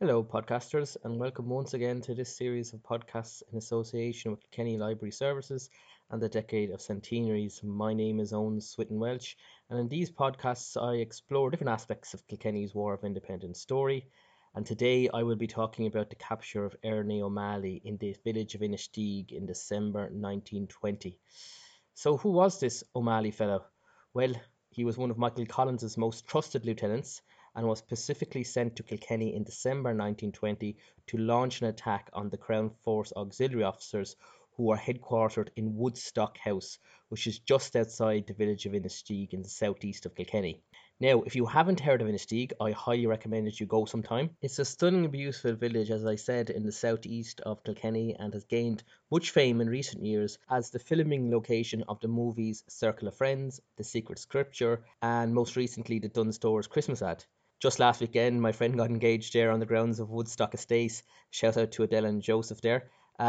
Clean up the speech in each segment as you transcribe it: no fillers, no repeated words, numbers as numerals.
Hello, podcasters, and welcome once again to this series of podcasts in association with Kilkenny Library Services and the Decade of Centenaries. My name is Owen Switten Welch, and in these podcasts, I explore different aspects of Kilkenny's War of Independence story. And today, I will be talking about the capture of Ernie O'Malley in the village of Inistioge in December 1920. So, who was this O'Malley fellow? Well, he was one of Michael Collins's most trusted lieutenants and was specifically sent to Kilkenny in December 1920 to launch an attack on the Crown Force auxiliary officers who were headquartered in Woodstock House, which is just outside the village of Inistioge in the southeast of Kilkenny. Now, if you haven't heard of Inistioge, I highly recommend that you go sometime. It's a stunning and beautiful village, as I said, in the southeast of Kilkenny and has gained much fame in recent years as the filming location of the movies Circle of Friends, The Secret Scripture, and most recently the Dunnes Stores Christmas ad. Just last weekend, my friend got engaged there on the grounds of Woodstock Estates. Shout out to Adele and Joseph there.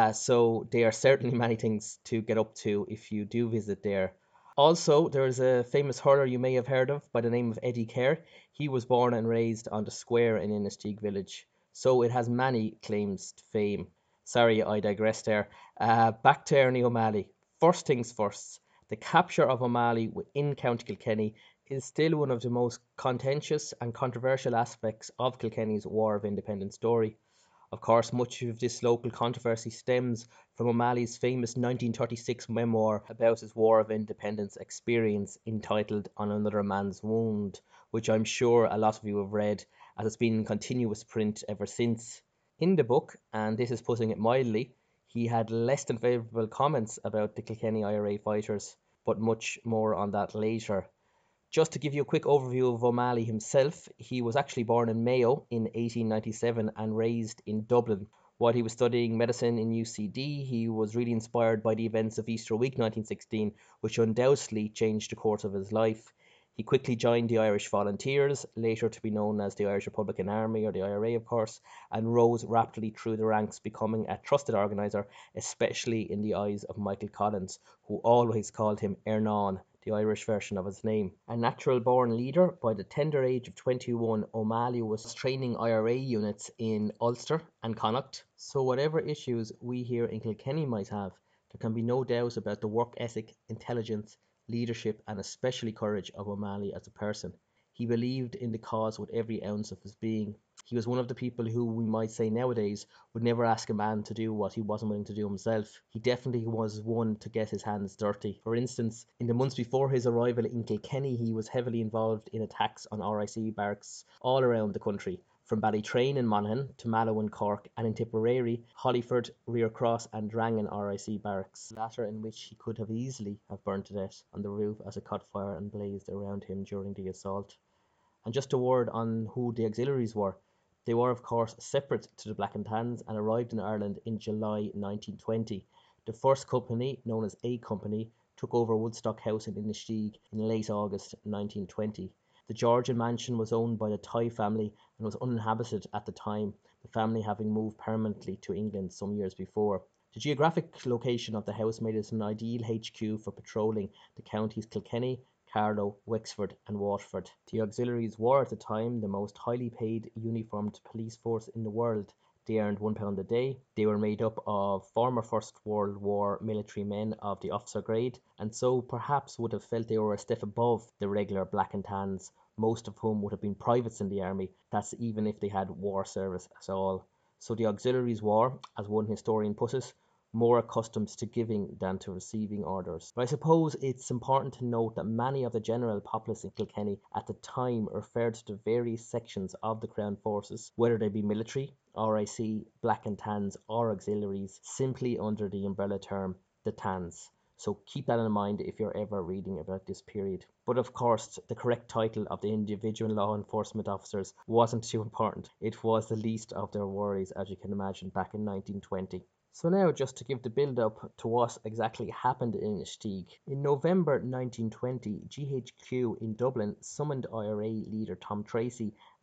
So there are certainly many things to get up to if you do visit there. Also, there is a famous hurler you may have heard of by the name of Eddie Kerr. He was born and raised on the square in Inistioge village, so it has many claims to fame. Sorry, I digress there. Back to Ernie O'Malley. First things first, the capture of O'Malley in County Kilkenny is still one of the most contentious and controversial aspects of Kilkenny's War of Independence story. Of course, much of this local controversy stems from O'Malley's famous 1936 memoir about his War of Independence experience entitled On Another Man's Wound, which I'm sure a lot of you have read as it's been in continuous print ever since. In the book, and this is putting it mildly, he had less than favourable comments about the Kilkenny IRA fighters, but much more on that later. Just to give you a quick overview of O'Malley himself, he was actually born in Mayo in 1897 and raised in Dublin. While he was studying medicine in UCD, he was really inspired by the events of Easter Week 1916, which undoubtedly changed the course of his life. He quickly joined the Irish Volunteers, later to be known as the Irish Republican Army, or the IRA of course, and rose rapidly through the ranks, becoming a trusted organiser, especially in the eyes of Michael Collins, who always called him Ernan, the Irish version of his name. A natural born leader, by the tender age of 21, O'Malley was training IRA units in Ulster and Connacht. So, whatever issues we here in Kilkenny might have, there can be no doubt about the work ethic, intelligence, leadership, and especially courage of O'Malley as a person. He believed in the cause with every ounce of his being. He was one of the people who we might say nowadays would never ask a man to do what he wasn't willing to do himself. He definitely was one to get his hands dirty. For instance, in the months before his arrival in Kilkenny, he was heavily involved in attacks on RIC barracks all around the country, from Ballytrain in Monaghan to Mallow in Cork, and in Tipperary, Hollyford, Rearcross and Drangan RIC barracks, the latter in which he could have easily have burnt to death on the roof as it caught fire and blazed around him during the assault. And just a word on who the auxiliaries were. They were, of course, separate to the Black and Tans and arrived in Ireland in July 1920. The first company, known as A Company, took over Woodstock House in Inistioge in late August 1920. The Georgian mansion was owned by the Tighe family and was uninhabited at the time, the family having moved permanently to England some years before. The geographic location of the house made it an ideal HQ for patrolling the counties Kilkenny, Carlow, Wexford and Waterford. The auxiliaries were at the time the most highly paid uniformed police force in the world. They earned £1 a day. They were made up of former First World War military men of the officer grade, and so perhaps would have felt they were a step above the regular black and tans, most of whom would have been privates in the army, that's even if they had war service at all. So the auxiliaries were, as one historian put it, more accustomed to giving than to receiving orders. But I suppose it's important to note that many of the general populace in Kilkenny at the time referred to the various sections of the Crown Forces, whether they be military, RIC, Black and Tans, or auxiliaries, simply under the umbrella term the Tans. So keep that in mind if you're ever reading about this period. But of course, the correct title of the individual law enforcement officers wasn't too important. It was the least of their worries, as you can imagine, back in 1920. So now, just to give the build-up to what exactly happened in Inistioge. In November 1920, GHQ in Dublin summoned IRA leader Tom Tracy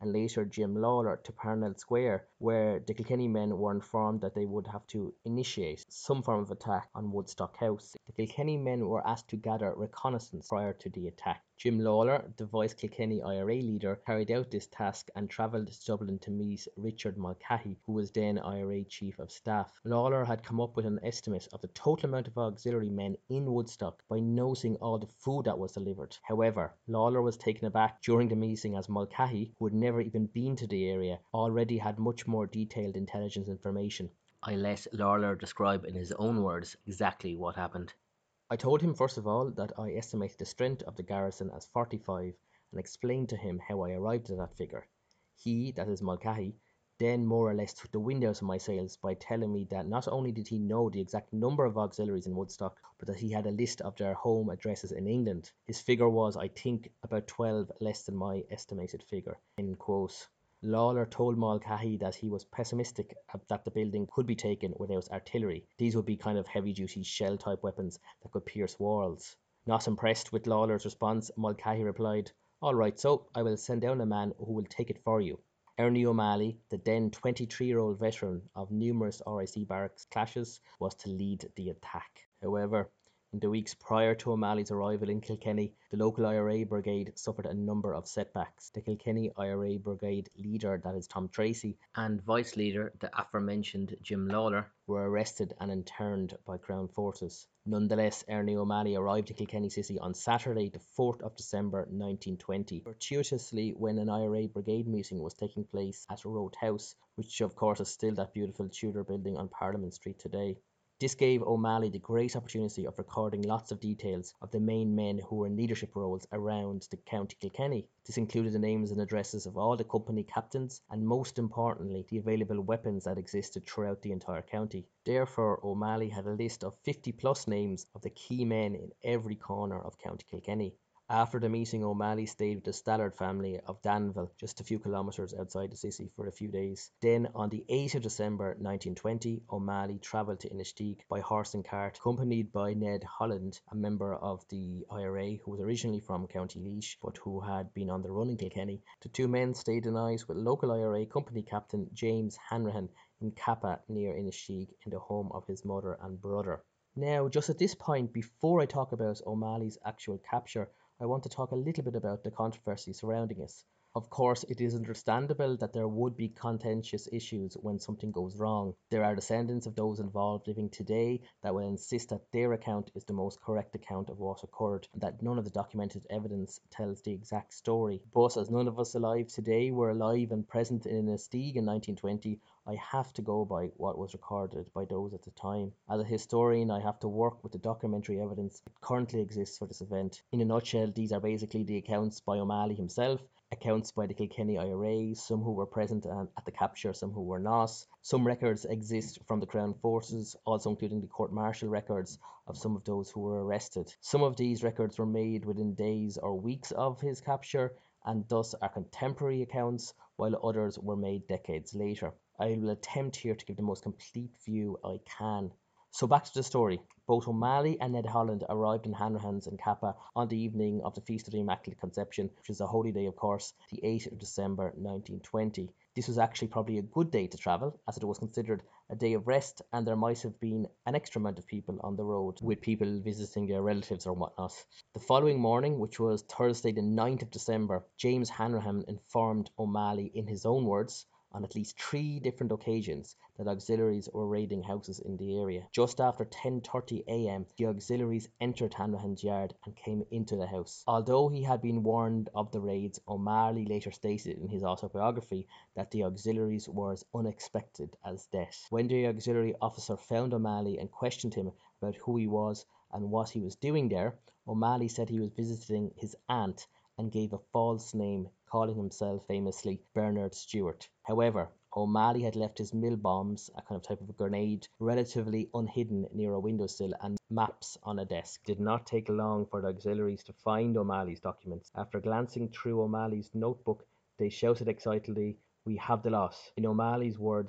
and later Jim Lawler to Parnell Square, where the Kilkenny men were informed that they would have to initiate some form of attack on Woodstock House. The Kilkenny men were asked to gather reconnaissance prior to the attack. Jim Lawler, the Vice Kilkenny IRA leader, carried out this task and travelled to Dublin to meet Richard Mulcahy, who was then IRA Chief of Staff. Lawler had come up with an estimate of the total amount of auxiliary men in Woodstock by noting all the food that was delivered. However, Lawler was taken aback during the meeting as Mulcahy, who had never even been to the area, already had much more detailed intelligence information. I let Lawler describe in his own words exactly what happened. I told him first of all that I estimated the strength of the garrison as 45 and explained to him how I arrived at that figure. He, that is Mulcahy, then more or less took the wind out of my sails by telling me that not only did he know the exact number of auxiliaries in Woodstock, but that he had a list of their home addresses in England. His figure was, I think, about 12 less than my estimated figure. End quote. Lawler told Mulcahy that he was pessimistic that the building could be taken without artillery. These would be kind of heavy-duty shell-type weapons that could pierce walls. Not impressed with Lawler's response, Mulcahy replied, "All right, so I will send down a man who will take it for you." Ernie O'Malley, the then 23-year-old veteran of numerous RIC barracks clashes, was to lead the attack. However, in the weeks prior to O'Malley's arrival in Kilkenny, the local IRA brigade suffered a number of setbacks. The Kilkenny IRA brigade leader, that is Tom Tracy, and vice leader, the aforementioned Jim Lawler, were arrested and interned by Crown forces. Nonetheless, Ernie O'Malley arrived in Kilkenny City on Saturday, the 4th of December 1920, fortuitously when an IRA brigade meeting was taking place at Road House, which of course is still that beautiful Tudor building on Parliament Street today. This gave O'Malley the great opportunity of recording lots of details of the main men who were in leadership roles around the County Kilkenny. This included the names and addresses of all the company captains and, most importantly, the available weapons that existed throughout the entire county. Therefore, O'Malley had a list of 50 plus names of the key men in every corner of County Kilkenny. After the meeting, O'Malley stayed with the Stallard family of Danville, just a few kilometres outside the city, for a few days. Then, on the 8th of December 1920, O'Malley travelled to Inistioge by horse and cart, accompanied by Ned Holland, a member of the IRA who was originally from County Laois, but who had been on the run in Kilkenny. The two men stayed the night with local IRA company captain James Hanrahan in Kappa near Inistioge, in the home of his mother and brother. Now, just at this point, before I talk about O'Malley's actual capture, I want to talk a little bit about the controversy surrounding it. Of course, it is understandable that there would be contentious issues when something goes wrong. There are descendants of those involved living today that will insist that their account is the most correct account of what occurred, and that none of the documented evidence tells the exact story. But as none of us alive today were alive and present in Inistioge in 1920, I have to go by what was recorded by those at the time. As a historian, I have to work with the documentary evidence that currently exists for this event. In a nutshell, these are basically the accounts by O'Malley himself, accounts by the Kilkenny IRA, some who were present at the capture, some who were not. Some records exist from the Crown forces, also including the court-martial records of some of those who were arrested. Some of these records were made within days or weeks of his capture, and thus are contemporary accounts, while others were made decades later. I will attempt here to give the most complete view I can. So back to the story. Both O'Malley and Ned Holland arrived in Hanrahan's in Kappa on the evening of the Feast of the Immaculate Conception, which is a holy day, of course, the 8th of December 1920. This was actually probably a good day to travel, as it was considered a day of rest, and there might have been an extra amount of people on the road, with people visiting their relatives or whatnot. The following morning, which was Thursday the 9th of December, James Hanrahan informed O'Malley in his own words, on at least 3 different occasions, that auxiliaries were raiding houses in the area. Just after 10:30 a.m, the auxiliaries entered Hanrahan's yard and came into the house. Although he had been warned of the raids, O'Malley later stated in his autobiography that the auxiliaries were as unexpected as death. When the auxiliary officer found O'Malley and questioned him about who he was and what he was doing there, O'Malley said he was visiting his aunt and gave a false name, calling himself famously Bernard Stewart. However, O'Malley had left his mill bombs, a kind of type of a grenade, relatively unhidden near a windowsill, and maps on a desk. It did not take long for the auxiliaries to find O'Malley's documents. After glancing through O'Malley's notebook, they shouted excitedly, "We have the lot." In O'Malley's words,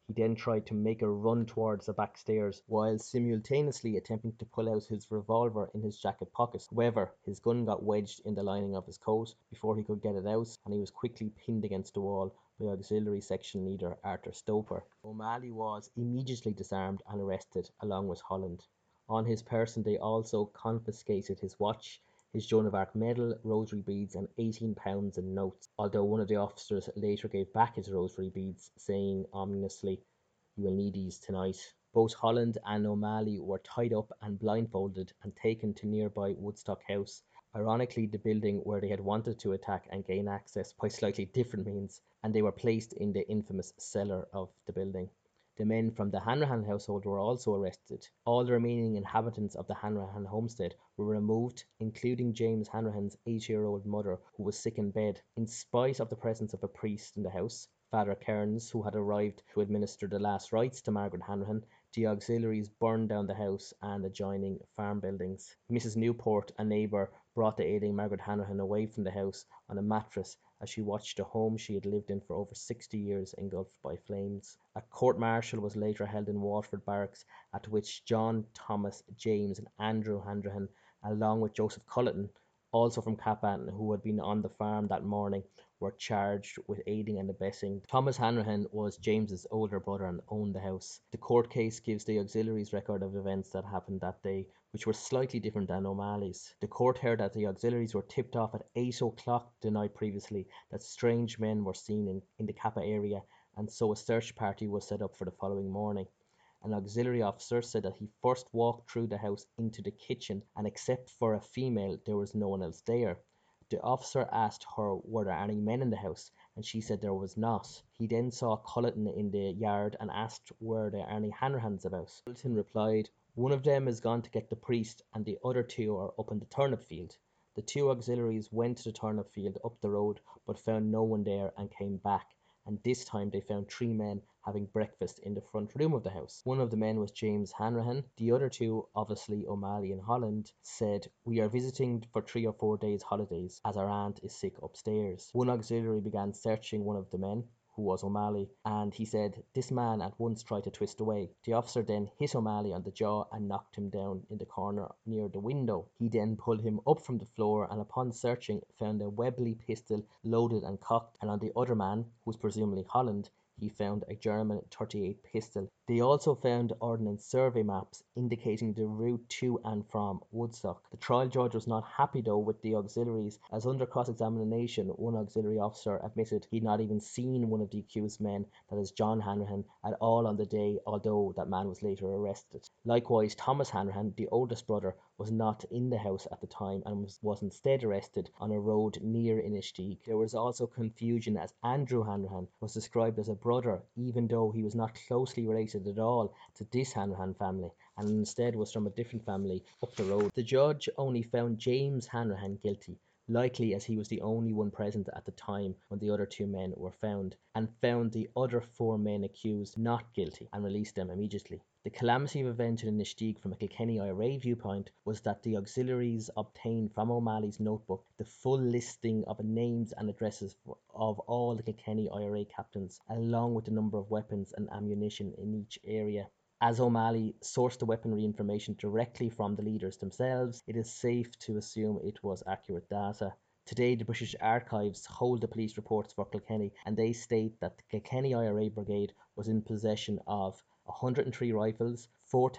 He then tried to make a run towards the back stairs while simultaneously attempting to pull out his revolver in his jacket pocket. However, his gun got wedged in the lining of his coat before he could get it out, and he was quickly pinned against the wall by Auxiliary Section Leader Arthur Stoper. O'Malley was immediately disarmed and arrested along with Holland. On his person they also confiscated his watch, his Joan of Arc medal, rosary beads and £18 in notes, although one of the officers later gave back his rosary beads, saying ominously, "You will need these tonight." Both Holland and O'Malley were tied up and blindfolded and taken to nearby Woodstock House, ironically the building where they had wanted to attack and gain access by slightly different means, and they were placed in the infamous cellar of the building. The men from the Hanrahan household were also arrested. All the remaining inhabitants of the Hanrahan homestead were removed, including James Hanrahan's 8-year-old mother, who was sick in bed. In spite of the presence of a priest in the house, Father Cairns, who had arrived to administer the last rites to Margaret Hanrahan, the auxiliaries burned down the house and adjoining farm buildings. Mrs. Newport, a neighbour, brought the ailing Margaret Hanrahan away from the house on a mattress as she watched the home she had lived in for over 60 years engulfed by flames. A court-martial was later held in Waterford Barracks, at which John, Thomas, James and Andrew Hanrahan, along with Joseph Culleton, also from Capan, who had been on the farm that morning, were charged with aiding and abetting. Thomas Hanrahan was James's older brother and owned the house. The court case gives the auxiliaries' record of events that happened that day, which were slightly different than O'Malley's. The court heard that the auxiliaries were tipped off at 8 o'clock the night previously that strange men were seen in the Kappa area, and so a search party was set up for the following morning. An auxiliary officer said that he first walked through the house into the kitchen, and except for a female there was no one else there. The officer asked her were there any men in the house, and she said there was not. He then saw Culleton in the yard and asked were there any Hanrahans about. Culleton replied, "One of them is gone to get the priest, and the other two are up in the turnip field." The two auxiliaries went to the turnip field up the road, but found no one there and came back, and this time they found 3 men having breakfast in the front room of the house. One of the men was James Hanrahan. The other two, obviously O'Malley and Holland, said, "We are visiting for 3 or 4 days holidays as our aunt is sick upstairs." One auxiliary began searching one of the men, who was O'Malley, and he said this man at once tried to twist away. The officer then hit O'Malley on the jaw and knocked him down in the corner near the window. He then pulled him up from the floor and upon searching found a Webley pistol loaded and cocked, and on the other man, who was presumably Holland, he found a German .38 pistol. They also found ordnance survey maps indicating the route to and from Woodstock. The trial judge was not happy though with the auxiliaries, as under cross-examination one auxiliary officer admitted he'd not even seen one of the accused men, that is John Hanrahan, at all on the day, although that man was later arrested. Likewise, Thomas Hanrahan, the oldest brother, was not in the house at the time and was instead arrested on a road near Inistioge. There was also confusion as Andrew Hanrahan was described as a brother, even though he was not closely related at all to this Hanrahan family and instead was from a different family up the road. The judge only found James Hanrahan guilty, likely as he was the only one present at the time when the other 2 men were found, and found the other 4 men accused not guilty and released them immediately. The calamity of events in Inistioge from a Kilkenny IRA viewpoint was that the auxiliaries obtained from O'Malley's notebook the full listing of names and addresses of all the Kilkenny IRA captains, along with the number of weapons and ammunition in each area. As O'Malley sourced the weaponry information directly from the leaders themselves, it is safe to assume it was accurate data. Today, the British Archives hold the police reports for Kilkenny, and they state that the Kilkenny IRA Brigade was in possession of 103 rifles,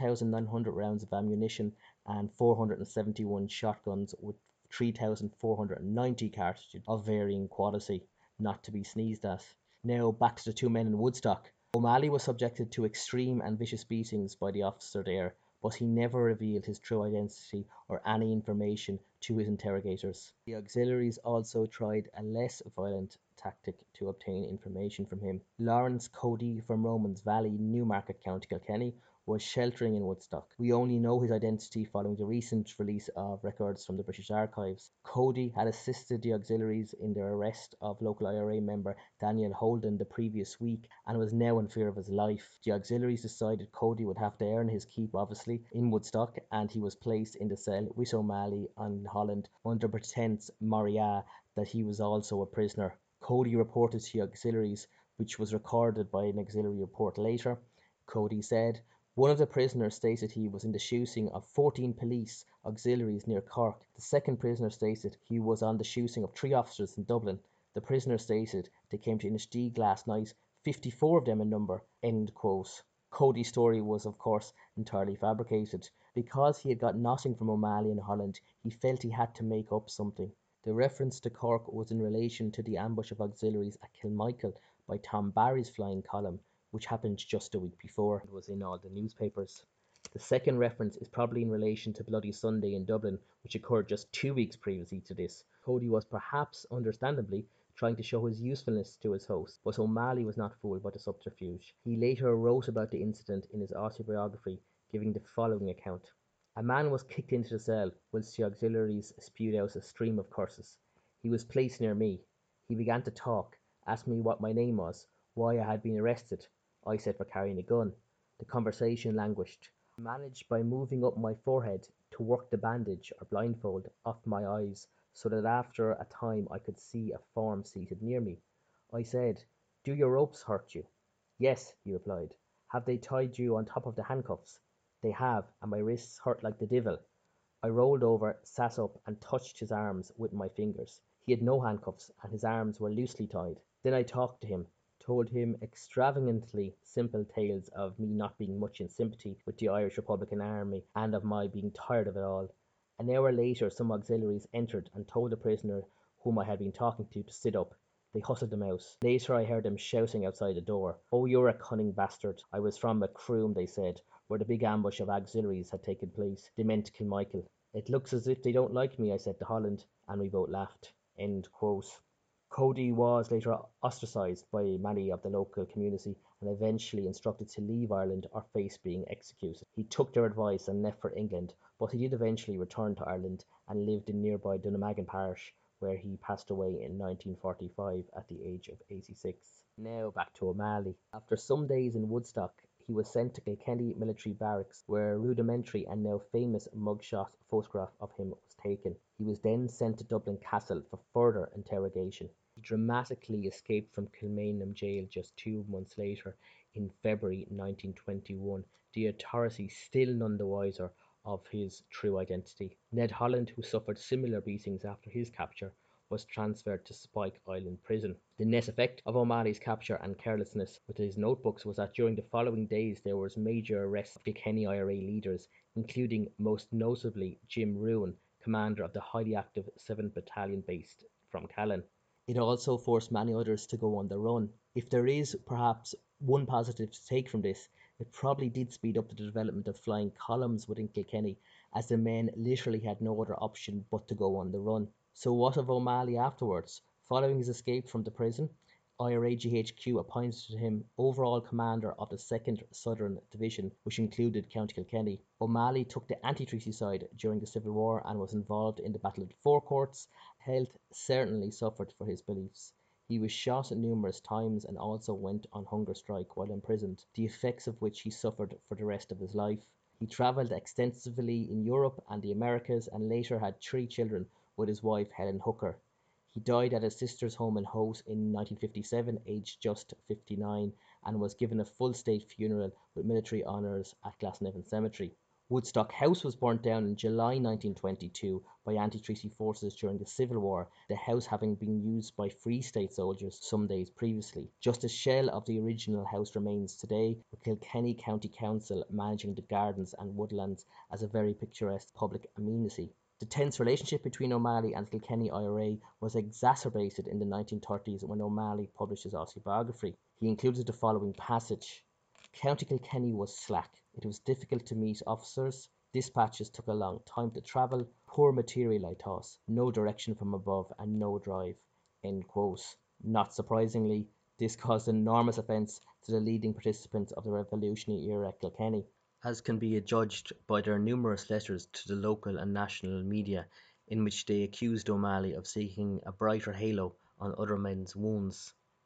4,900 rounds of ammunition, and 471 shotguns with 3,490 cartridges of varying quality, not to be sneezed at. Now back to the 2 men in Woodstock. O'Malley was subjected to extreme and vicious beatings by the officer there, but he never revealed his true identity or any information to his interrogators. The auxiliaries also tried a less violent tactic to obtain information from him. Lawrence Cody from Romans Valley, Newmarket, County Kilkenny, was sheltering in Woodstock. We only know his identity following the recent release of records from the British Archives. Cody had assisted the auxiliaries in their arrest of local IRA member Daniel Holden the previous week and was now in fear of his life. The auxiliaries decided Cody would have to earn his keep, obviously, in Woodstock, and he was placed in the cell with O'Malley and Holland under pretence Moria that he was also a prisoner. Cody reported to the auxiliaries, which was recorded by an auxiliary report later. Cody said, "One of the prisoners stated he was in the shooting of 14 police auxiliaries near Cork. The second prisoner stated he was on the shooting of 3 officers in Dublin. The prisoner stated they came to Inistioge last night, 54 of them in number." End quote. Cody's story was, of course, entirely fabricated. Because he had got nothing from O'Malley in Holland, he felt he had to make up something. The reference to Cork was in relation to the ambush of auxiliaries at Kilmichael by Tom Barry's flying column, which happened just a week before and was in all the newspapers. The second reference is probably in relation to Bloody Sunday in Dublin, which occurred just 2 weeks previously to this. Cody was perhaps, understandably, trying to show his usefulness to his host, but O'Malley was not fooled by the subterfuge. He later wrote about the incident in his autobiography, giving the following account. "A man was kicked into the cell, whilst the auxiliaries spewed out a stream of curses. He was placed near me. He began to talk, asked me what my name was, why I had been arrested. I said for carrying a gun. The conversation languished. I managed by moving up my forehead to work the bandage or blindfold off my eyes so that after a time I could see a form seated near me. I said, 'Do your ropes hurt you?' 'Yes,' he replied. 'Have they tied you on top of the handcuffs?' 'They have, and my wrists hurt like the devil.' I rolled over, sat up, and touched his arms with my fingers. He had no handcuffs, and his arms were loosely tied. Then I talked to him, told him extravagantly simple tales of me not being much in sympathy with the Irish Republican Army, and of my being tired of it all. An hour later some auxiliaries entered and told the prisoner whom I had been talking to sit up. They hustled him out. Later I heard them shouting outside the door. 'Oh, you're a cunning bastard.' I was from Macroom, they said, where the big ambush of auxiliaries had taken place. They meant Kilmichael. 'It looks as if they don't like me,' I said to Holland, and we both laughed." End quote. Cody was later ostracised by many of the local community and eventually instructed to leave Ireland or face being executed. He took their advice and left for England, but he did eventually return to Ireland and lived in nearby Dunnamaggin parish, where he passed away in 1945 at the age of 86. Now back to O'Malley. After some days in Woodstock, he was sent to Kilkenny Military Barracks, where a rudimentary and now famous mugshot photograph of him was taken. He was then sent to Dublin Castle for further interrogation. He dramatically escaped from Kilmainham jail just 2 months later, in February 1921, the authorities still none the wiser of his true identity. Ned Holland, who suffered similar beatings after his capture, was transferred to Spike Island Prison. The net effect of O'Malley's capture and carelessness with his notebooks was that during the following days there was major arrests of Kilkenny IRA leaders, including most notably Jim Rouen, commander of the highly active 7th Battalion based from Callan. It also forced many others to go on the run. If there is perhaps one positive to take from this, it probably did speed up the development of flying columns within Kilkenny, as the men literally had no other option but to go on the run. So what of O'Malley afterwards? Following his escape from the prison, IRA GHQ appointed him overall commander of the 2nd Southern Division, which included County Kilkenny. O'Malley took the anti-treaty side during the Civil War and was involved in the Battle of the Four Courts. Health certainly suffered for his beliefs. He was shot numerous times and also went on hunger strike while imprisoned, the effects of which he suffered for the rest of his life. He travelled extensively in Europe and the Americas and later had 3 children with his wife Helen Hooker. He died at his sister's home in Howth in 1957, aged just 59, and was given a full state funeral with military honours at Glasnevin Cemetery. Woodstock House was burnt down in July 1922 by anti-treaty forces during the Civil War, the house having been used by Free State soldiers some days previously. Just a shell of the original house remains today, with Kilkenny County Council managing the gardens and woodlands as a very picturesque public amenity. The tense relationship between O'Malley and Kilkenny IRA was exacerbated in the 1930s when O'Malley published his autobiography. He included the following passage: "County Kilkenny was slack. It was difficult to meet officers. Dispatches took a long time to travel. Poor material, I thought. No direction from above and no drive." End quote. Not surprisingly, this caused enormous offence to the leading participants of the revolutionary era at Kilkenny, as can be adjudged by their numerous letters to the local and national media, in which they accused O'Malley of seeking a brighter halo on other men's wounds.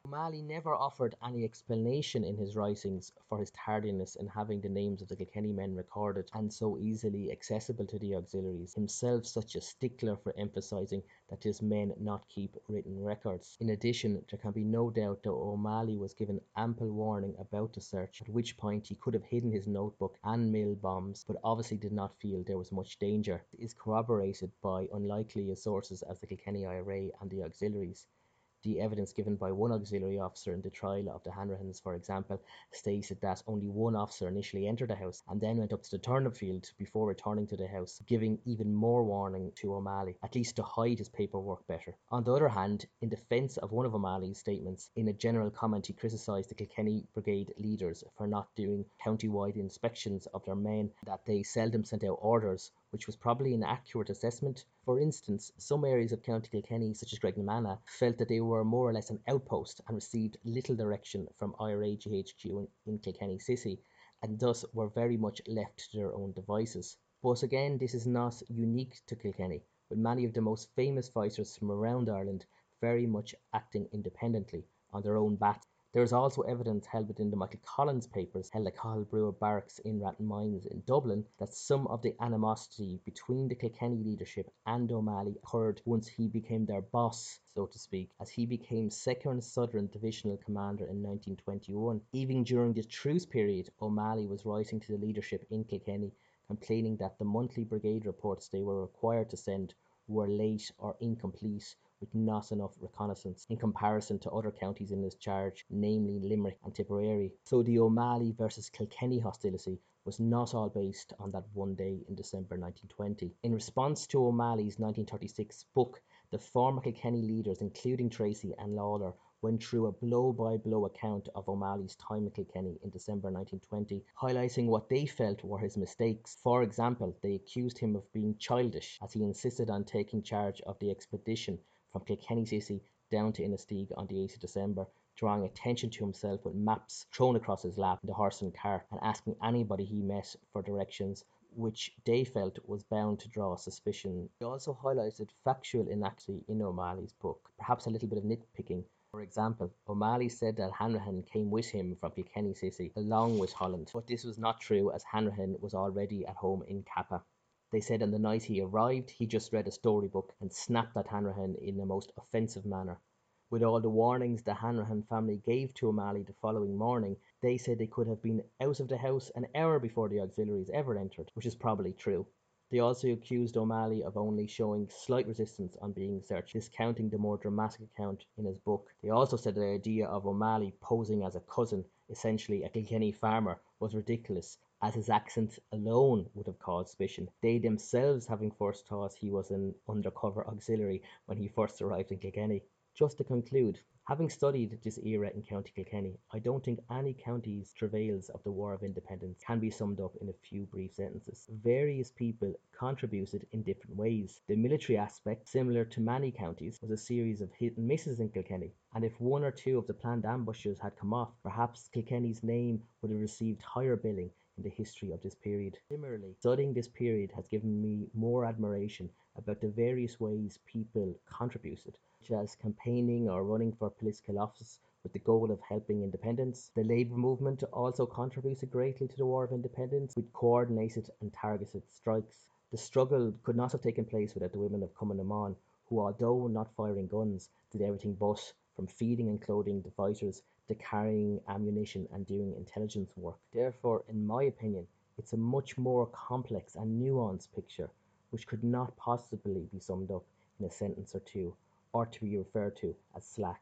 O'Malley never offered any explanation in his writings for his tardiness in having the names of the Kilkenny men recorded and so easily accessible to the auxiliaries, himself such a stickler for emphasising that his men not keep written records. In addition, there can be no doubt that O'Malley was given ample warning about the search, at which point he could have hidden his notebook and mill bombs, but obviously did not feel there was much danger. It is corroborated by unlikely sources as the Kilkenny IRA and the auxiliaries. The evidence given by one auxiliary officer in the trial of the Hanrahans, for example, stated that only one officer initially entered the house and then went up to the turnip field before returning to the house, giving even more warning to O'Malley, at least to hide his paperwork better. On the other hand, in defence of one of O'Malley's statements, in a general comment he criticised the Kilkenny Brigade leaders for not doing county-wide inspections of their men, that they seldom sent out orders, which was probably an accurate assessment. For instance, some areas of County Kilkenny, such as Graiguenamanagh, felt that they were more or less an outpost and received little direction from IRA GHQ in Kilkenny City, and thus were very much left to their own devices. But again, this is not unique to Kilkenny, with many of the most famous fighters from around Ireland very much acting independently on their own bat. There is also evidence held within the Michael Collins papers held at Cathal Brugha Barracks in Rathmines in Dublin that some of the animosity between the Kilkenny leadership and O'Malley occurred once he became their boss, so to speak, as he became 2nd Southern Divisional Commander in 1921. Even during the truce period, O'Malley was writing to the leadership in Kilkenny complaining that the monthly brigade reports they were required to send were late or incomplete, with not enough reconnaissance in comparison to other counties in his charge, namely Limerick and Tipperary. So the O'Malley versus Kilkenny hostility was not all based on that one day in December 1920. In response to O'Malley's 1936 book, the former Kilkenny leaders, including Tracy and Lawler, went through a blow-by-blow account of O'Malley's time in Kilkenny in December 1920, highlighting what they felt were his mistakes. For example, they accused him of being childish, as he insisted on taking charge of the expedition from Kilkenny City down to Inistioge on the 8th of December, drawing attention to himself with maps thrown across his lap in the horse and cart, and asking anybody he met for directions, which they felt was bound to draw suspicion. He also highlighted factual inaccuracy in O'Malley's book, perhaps a little bit of nitpicking. For example, O'Malley said that Hanrahan came with him from Kilkenny City along with Holland, but this was not true as Hanrahan was already at home in Cappagh. They said on the night he arrived, he just read a storybook and snapped at Hanrahan in the most offensive manner. With all the warnings the Hanrahan family gave to O'Malley the following morning, they said they could have been out of the house an hour before the auxiliaries ever entered, which is probably true. They also accused O'Malley of only showing slight resistance on being searched, discounting the more dramatic account in his book. They also said the idea of O'Malley posing as a cousin, essentially a Kilkenny farmer, was ridiculous, as his accent alone would have caused suspicion, they themselves having first thought he was an undercover auxiliary when he first arrived in Kilkenny. Just to conclude, having studied this era in County Kilkenny, I don't think any county's travails of the War of Independence can be summed up in a few brief sentences. Various people contributed in different ways. The military aspect, similar to many counties, was a series of hit and misses in Kilkenny, and if one or two of the planned ambushes had come off, perhaps Kilkenny's name would have received higher billing in the history of this period. Similarly, studying this period has given me more admiration about the various ways people contributed, such as campaigning or running for political office with the goal of helping independence. The labour movement also contributed greatly to the War of Independence with coordinated and targeted strikes. The struggle could not have taken place without the women of Cumann who, although not firing guns, did everything but, from feeding and clothing the fighters to carrying ammunition and doing intelligence work. Therefore, in my opinion, it's a much more complex and nuanced picture, which could not possibly be summed up in a sentence or two, or to be referred to as slack.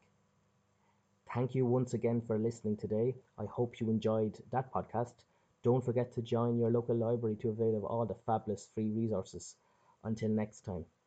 Thank you once again for listening today. I hope you enjoyed that podcast. Don't forget to join your local library to avail of all the fabulous free resources. Until next time.